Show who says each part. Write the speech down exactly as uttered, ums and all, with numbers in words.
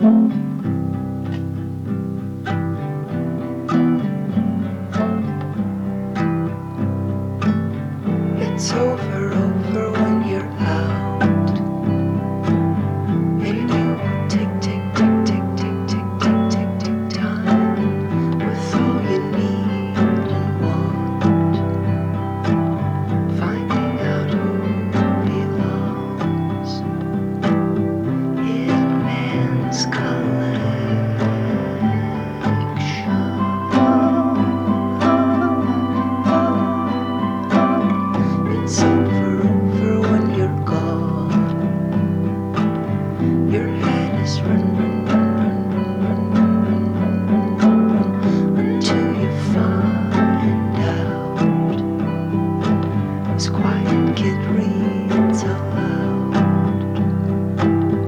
Speaker 1: It's over, over when you're out. And you take, take, take, take, take, take, take, take, take time with all you need and want. Finding out who belongs in man's collection. It's over, over when you're gone. Your head is run, run,